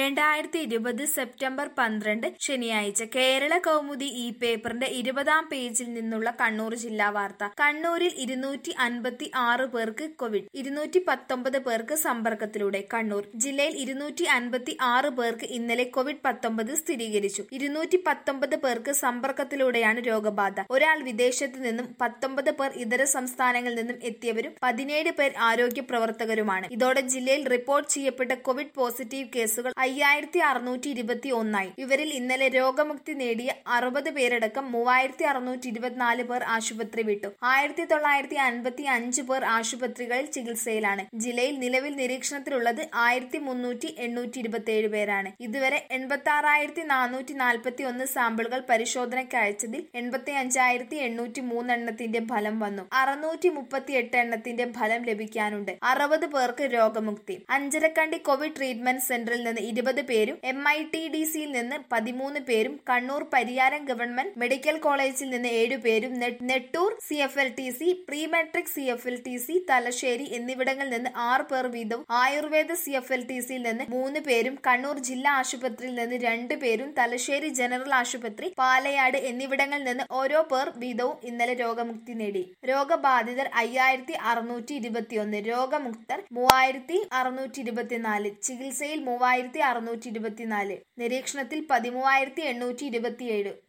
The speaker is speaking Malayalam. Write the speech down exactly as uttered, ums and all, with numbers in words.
രണ്ടായിരത്തി ഇരുപത് സെപ്റ്റംബർ പന്ത്രണ്ട് ശനിയാഴ്ച കേരള കൗമുദി ഈ പേപ്പറിന്റെ ഇരുപതാം പേജിൽ നിന്നുള്ള കണ്ണൂർ ജില്ലാ വാർത്ത. കണ്ണൂരിൽ ഇരുന്നൂറ്റി അൻപത്തി ആറ് പേർക്ക് കോവിഡ്, ഇരുന്നൂറ്റി പത്തൊമ്പത് പേർക്ക് സമ്പർക്കത്തിലൂടെ. കണ്ണൂർ ജില്ലയിൽ ഇരുന്നൂറ്റി അൻപത്തി ആറ് പേർക്ക് ഇന്നലെ കോവിഡ് പത്തൊമ്പത് സ്ഥിരീകരിച്ചു. ഇരുന്നൂറ്റി പത്തൊമ്പത് പേർക്ക് സമ്പർക്കത്തിലൂടെയാണ് രോഗബാധ. ഒരാൾ വിദേശത്ത് നിന്നും, പത്തൊമ്പത് പേർ ഇതര സംസ്ഥാനങ്ങളിൽ നിന്നും എത്തിയവരും പതിനേഴ് പേർ ആരോഗ്യ പ്രവർത്തകരുമാണ്. ഇതോടെ ജില്ലയിൽ റിപ്പോർട്ട് ചെയ്യപ്പെട്ട കോവിഡ് പോസിറ്റീവ് കേസുകൾ അയ്യായിരത്തി അറുന്നൂറ്റി ഇരുപത്തി ഒന്നായി. ഇവരിൽ ഇന്നലെ രോഗമുക്തി നേടിയ അറുപത് പേരടക്കം മൂവായിരത്തി അറുന്നൂറ്റി ഇരുപത്തിനാല് പേർ ആശുപത്രി വിട്ടു. ആയിരത്തി തൊള്ളായിരത്തി അൻപത്തി അഞ്ച് പേർ ആശുപത്രികളിൽ ചികിത്സയിലാണ്. ജില്ലയിൽ നിലവിൽ നിരീക്ഷണത്തിലുള്ളത് ആയിരത്തി മുന്നൂറ്റി എണ്ണൂറ്റി ഇരുപത്തി ഏഴ് പേരാണ്. ഇതുവരെ എൺപത്തി ആറായിരത്തി നാനൂറ്റി നാൽപ്പത്തി ഒന്ന് സാമ്പിളുകൾ പരിശോധനയ്ക്ക് അയച്ചതിൽ എൺപത്തി അഞ്ചായിരത്തി എണ്ണൂറ്റി മൂന്ന് എണ്ണത്തിന്റെ ഫലം വന്നു. അറുന്നൂറ്റി മുപ്പത്തി എട്ട് എണ്ണത്തിന്റെ ഫലം ലഭിക്കാനുണ്ട്. അറുപത് പേർക്ക് രോഗമുക്തി. അഞ്ചരക്കണ്ടി കോവിഡ് ട്രീറ്റ്മെന്റ് സെന്ററിൽ നിന്ന് ഇരുപത് പേരും, എം ഐ ടി ഡി സിയിൽ നിന്ന് പതിമൂന്ന് പേരും, കണ്ണൂർ പരിയാരം ഗവൺമെന്റ് മെഡിക്കൽ കോളേജിൽ നിന്ന് ഏഴു പേരും, Nettoor C F L T C, pre matric C F L T C, Thalassery എന്നിവിടങ്ങളിൽ നിന്ന് ആറ് പേർ വീതവും, Ayurveda C F L T സിയിൽ നിന്ന് മൂന്ന് പേരും, കണ്ണൂർ ജില്ലാ ആശുപത്രിയിൽ നിന്ന് രണ്ട് പേരും, തലശ്ശേരി ജനറൽ ആശുപത്രി, പാലയാട് എന്നിവിടങ്ങളിൽ നിന്ന് ഓരോ പേർ വീതവും ഇന്നലെ രോഗമുക്തി നേടി. രോഗബാധിതർ അയ്യായിരത്തി അറുന്നൂറ്റി ഇരുപത്തി ഒന്ന്, രോഗമുക്തർ മൂവായിരത്തി അറുന്നൂറ്റി ഇരുപത്തിനാല്, ചികിത്സയിൽ മൂവായിരത്തി അറുന്നൂറ്റി ഇരുപത്തിനാല്, നിരീക്ഷണത്തിൽ പതിമൂവായിരത്തി എണ്ണൂറ്റി ഇരുപത്തിയേഴ്.